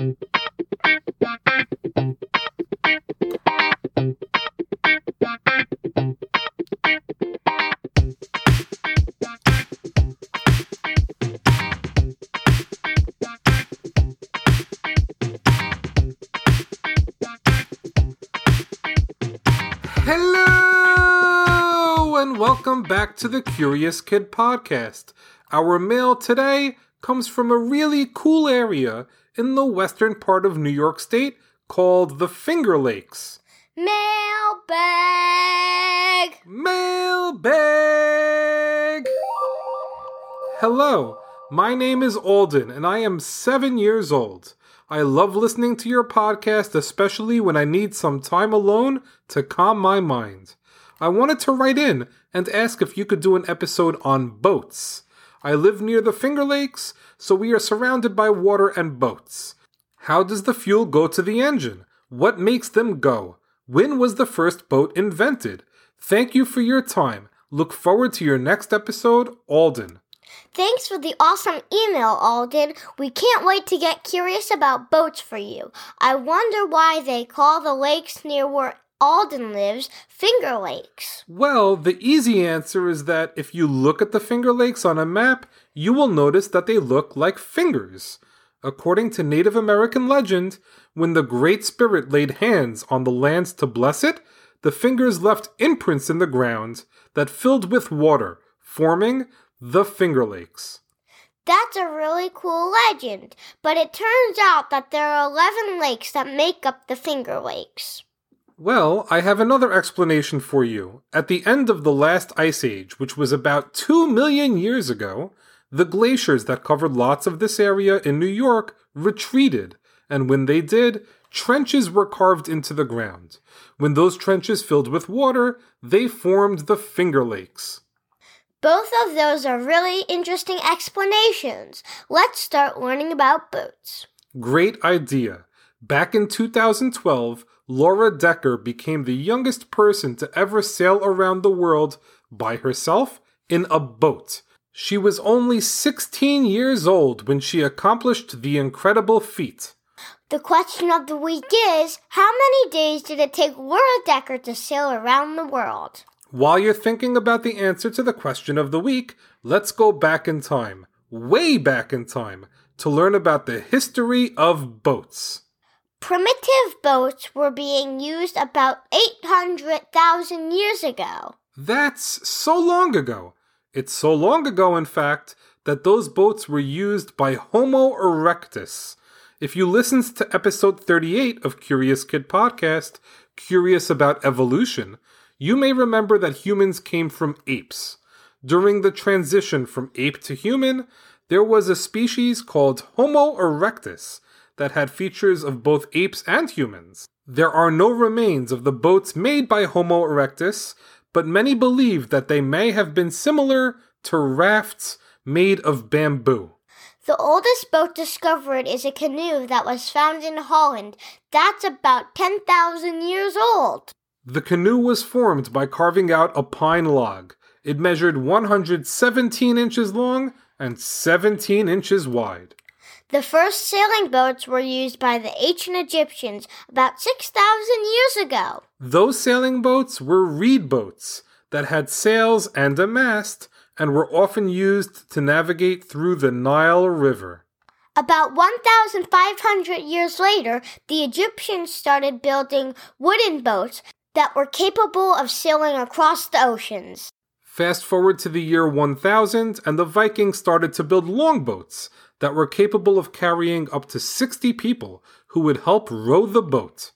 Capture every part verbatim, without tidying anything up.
Hello and welcome back to the Curious Kid Podcast. Our mail today comes from a really cool area in the western part of New York State called the Finger Lakes. Mailbag! Mailbag! Hello, my name is Alden and I am seven years old. I love listening to your podcast, especially when I need some time alone to calm my mind. I wanted to write in and ask if you could do an episode on boats. I live near the Finger Lakes, so we are surrounded by water and boats. How does the fuel go to the engine? What makes them go? When was the first boat invented? Thank you for your time. Look forward to your next episode, Alden. Thanks for the awesome email, Alden. We can't wait to get curious about boats for you. I wonder why they call the lakes near where Alden lives Finger Lakes. Well, the easy answer is that if you look at the Finger Lakes on a map, you will notice that they look like fingers. According to Native American legend, when the Great Spirit laid hands on the lands to bless it, the fingers left imprints in the ground that filled with water, forming the Finger Lakes. That's a really cool legend, but it turns out that there are eleven lakes that make up the Finger Lakes. Well, I have another explanation for you. At the end of the last ice age, which was about two million years ago, the glaciers that covered lots of this area in New York retreated, and when they did, trenches were carved into the ground. When those trenches filled with water, they formed the Finger Lakes. Both of those are really interesting explanations. Let's start learning about boats. Great idea. Back in two thousand twelve, Laura Decker became the youngest person to ever sail around the world by herself in a boat. She was only sixteen years old when she accomplished the incredible feat. The question of the week is, how many days did it take Laura Decker to sail around the world? While you're thinking about the answer to the question of the week, let's go back in time, way back in time, to learn about the history of boats. Primitive boats were being used about eight hundred thousand years ago. That's so long ago. It's so long ago, in fact, that those boats were used by Homo erectus. If you listened to episode thirty-eight of Curious Kid Podcast, Curious About Evolution, you may remember that humans came from apes. During the transition from ape to human, there was a species called Homo erectus that had features of both apes and humans. There are no remains of the boats made by Homo erectus, but many believe that they may have been similar to rafts made of bamboo. The oldest boat discovered is a canoe that was found in Holland. That's about ten thousand years old. The canoe was formed by carving out a pine log. It measured one hundred seventeen inches long and seventeen inches wide. The first sailing boats were used by the ancient Egyptians about six thousand years ago. Those sailing boats were reed boats that had sails and a mast and were often used to navigate through the Nile River. About one thousand five hundred years later, the Egyptians started building wooden boats that were capable of sailing across the oceans. Fast forward to the year one thousand, and the Vikings started to build longboats that were capable of carrying up to sixty people who would help row the boat.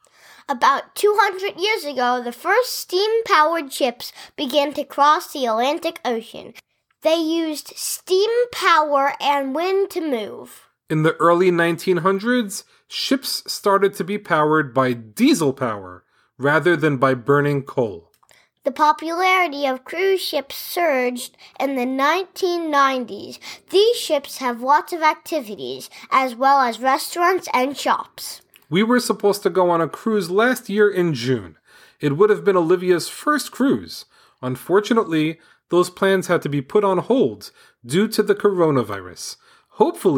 About two hundred years ago, the first steam-powered ships began to cross the Atlantic Ocean. They used steam power and wind to move. In the early nineteen hundreds, ships started to be powered by diesel power rather than by burning coal. The popularity of cruise ships surged in the nineteen nineties. These ships have lots of activities, as well as restaurants and shops. We were supposed to go on a cruise last year in June. It would have been Olivia's first cruise. Unfortunately, those plans had to be put on hold due to the coronavirus. Hopefully,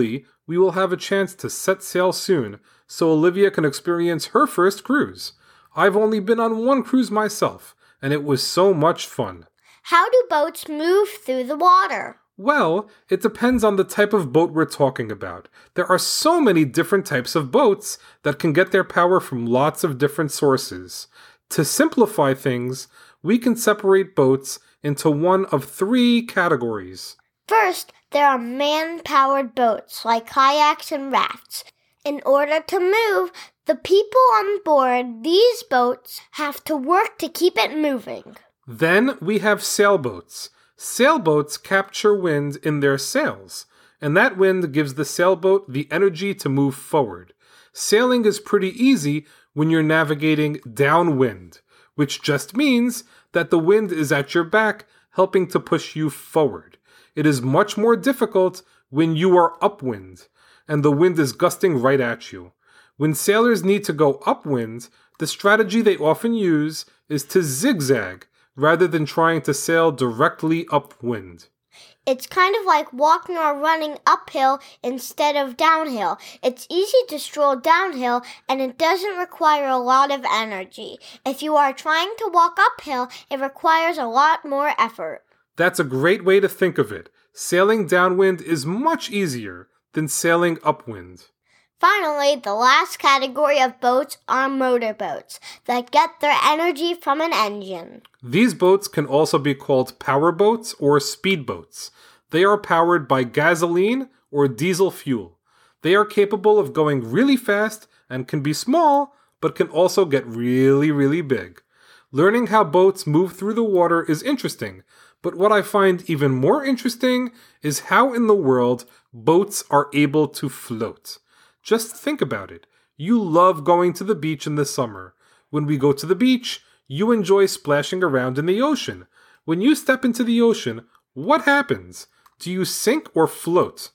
we will have a chance to set sail soon so Olivia can experience her first cruise. I've only been on one cruise myself, and it was so much fun. How do boats move through the water? Well, it depends on the type of boat we're talking about. There are so many different types of boats that can get their power from lots of different sources. To simplify things, we can separate boats into one of three categories. First, there are man-powered boats like kayaks and rafts. In order to move, the people on board these boats have to work to keep it moving. Then we have sailboats. Sailboats capture wind in their sails, and that wind gives the sailboat the energy to move forward. Sailing is pretty easy when you're navigating downwind, which just means that the wind is at your back, helping to push you forward. It is much more difficult when you are upwind, and the wind is gusting right at you. When sailors need to go upwind, the strategy they often use is to zigzag, rather than trying to sail directly upwind. It's kind of like walking or running uphill instead of downhill. It's easy to stroll downhill, and it doesn't require a lot of energy. If you are trying to walk uphill, it requires a lot more effort. That's a great way to think of it. Sailing downwind is much easier than sailing upwind. Finally, the last category of boats are motorboats that get their energy from an engine. These boats can also be called powerboats or speedboats. They are powered by gasoline or diesel fuel. They are capable of going really fast and can be small, but can also get really, really big. Learning how boats move through the water is interesting, but what I find even more interesting is how in the world boats are able to float. Just think about it. You love going to the beach in the summer. When we go to the beach, you enjoy splashing around in the ocean. When you step into the ocean, what happens? Do you sink or float?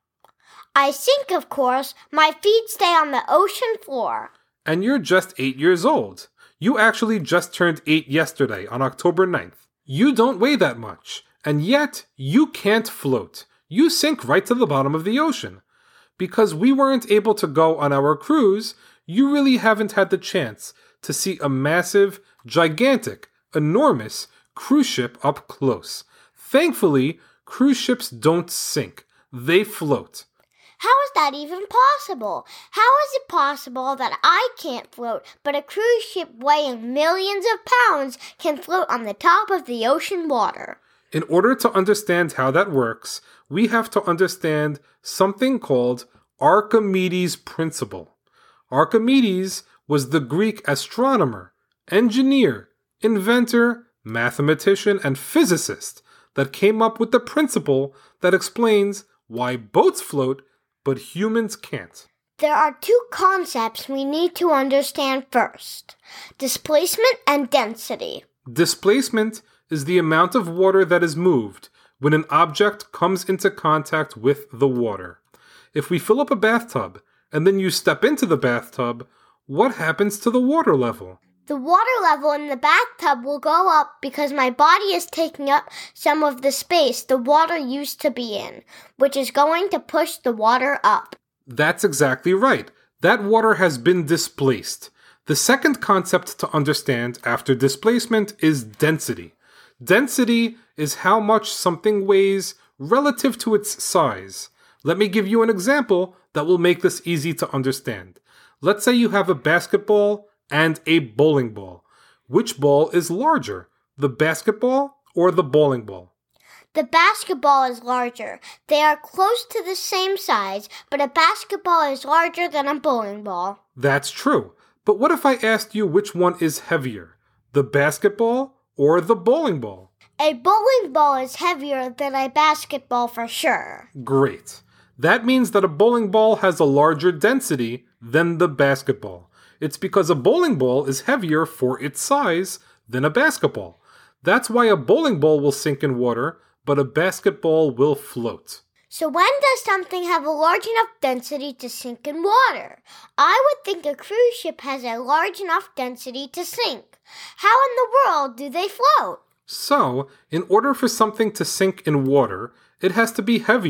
I sink, of course. My feet stay on the ocean floor. And you're just eight years old. You actually just turned eight yesterday on October ninth. You don't weigh that much, and yet you can't float. You sink right to the bottom of the ocean. Because we weren't able to go on our cruise, you really haven't had the chance to see a massive, gigantic, enormous cruise ship up close. Thankfully, cruise ships don't sink. They float. How is that even possible? How is it possible that I can't float, but a cruise ship weighing millions of pounds can float on the top of the ocean water? In order to understand how that works, we have to understand something called Archimedes' principle. Archimedes was the Greek astronomer, engineer, inventor, mathematician, and physicist that came up with the principle that explains why boats float, but humans can't. There are two concepts we need to understand first: displacement and density. Displacement is the amount of water that is moved when an object comes into contact with the water. If we fill up a bathtub and then you step into the bathtub, what happens to the water level? The water level in the bathtub will go up because my body is taking up some of the space the water used to be in, which is going to push the water up. That's exactly right. That water has been displaced. The second concept to understand after displacement is density. Density is how much something weighs relative to its size. Let me give you an example that will make this easy to understand. Let's say you have a basketball and a bowling ball. Which ball is larger, the basketball or the bowling ball? The basketball is larger. They are close to the same size, but a basketball is larger than a bowling ball. That's true. But what if I asked you which one is heavier, the basketball or the bowling ball? A bowling ball is heavier than a basketball for sure. Great. That means that a bowling ball has a larger density than the basketball. It's because a bowling ball is heavier for its size than a basketball. That's why a bowling ball will sink in water, but a basketball will float. So when does something have a large enough density to sink in water? I would think a cruise ship has a large enough density to sink. How in the world do they float? So, in order for something to sink in water, it has to be heavier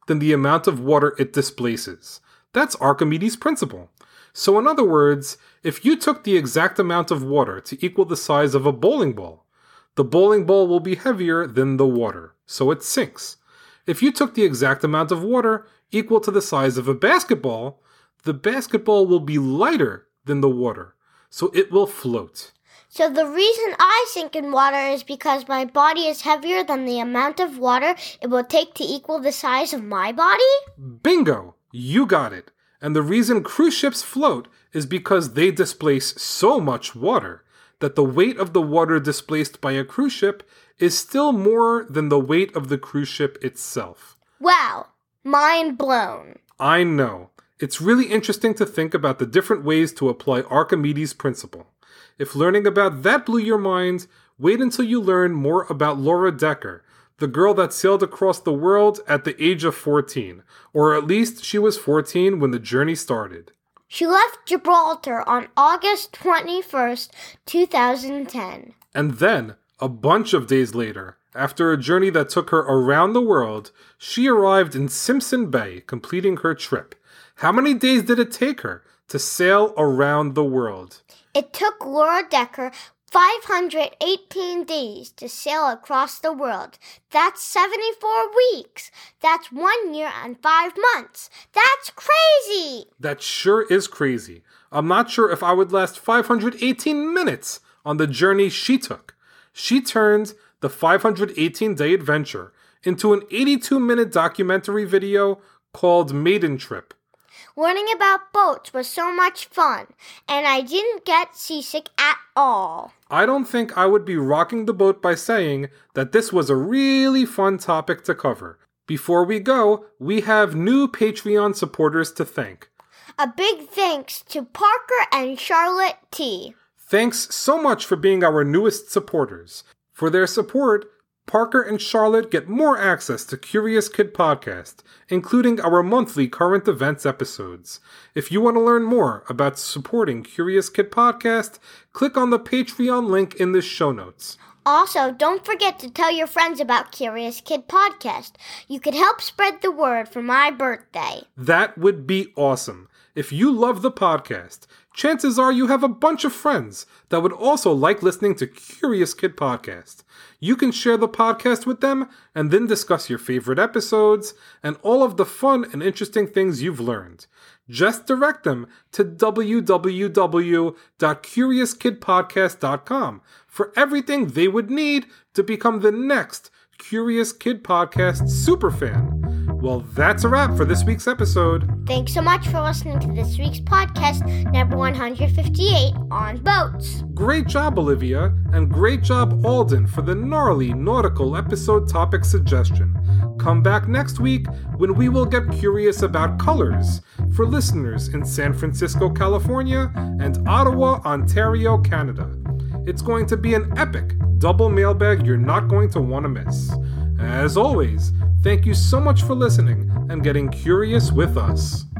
than the amount of water it displaces. That's Archimedes' principle. So in other words, if you took the exact amount of water to equal the size of a bowling ball, the bowling ball will be heavier than the water, so it sinks. If you took the exact amount of water equal to the size of a basketball, the basketball will be lighter than the water, so it will float. So the reason I sink in water is because my body is heavier than the amount of water it will take to equal the size of my body? Bingo! You got it. And the reason cruise ships float is because they displace so much water that the weight of the water displaced by a cruise ship is still more than the weight of the cruise ship itself. Wow, mind blown. I know. It's really interesting to think about the different ways to apply Archimedes' principle. If learning about that blew your mind, wait until you learn more about Laura Decker, the girl that sailed across the world at the age of fourteen, or at least she was fourteen when the journey started. She left Gibraltar on August twenty-first, two thousand ten. And then, a bunch of days later, after a journey that took her around the world, she arrived in Simpson Bay, completing her trip. How many days did it take her to sail around the world? It took Laura Decker five hundred eighteen days to sail across the world. That's seventy-four weeks. That's one year and five months. That's crazy! That sure is crazy. I'm not sure if I would last five hundred eighteen minutes on the journey she took. She turned the five hundred eighteen day adventure into an eighty-two minute documentary video called Maiden Trip. Learning about boats was so much fun, and I didn't get seasick at all. I don't think I would be rocking the boat by saying that this was a really fun topic to cover. Before we go, we have new Patreon supporters to thank. A big thanks to Parker and Charlotte T. Thanks so much for being our newest supporters. For their support, Parker and Charlotte get more access to Curious Kid Podcast, including our monthly current events episodes. If you want to learn more about supporting Curious Kid Podcast, click on the Patreon link in the show notes. Also, don't forget to tell your friends about Curious Kid Podcast. You could help spread the word for my birthday. That would be awesome. If you love the podcast, chances are you have a bunch of friends that would also like listening to Curious Kid Podcast. You can share the podcast with them and then discuss your favorite episodes and all of the fun and interesting things you've learned. Just direct them to w w w dot curious kid podcast dot com for everything they would need to become the next Curious Kid Podcast superfan. Well, that's a wrap for this week's episode. Thanks so much for listening to this week's podcast, number one hundred fifty-eight, on boats. Great job, Olivia, and great job, Alden, for the gnarly nautical episode topic suggestion. Come back next week when we will get curious about colors for listeners in San Francisco, California, and Ottawa, Ontario, Canada. It's going to be an epic double mailbag you're not going to want to miss. As always, thank you so much for listening and getting curious with us.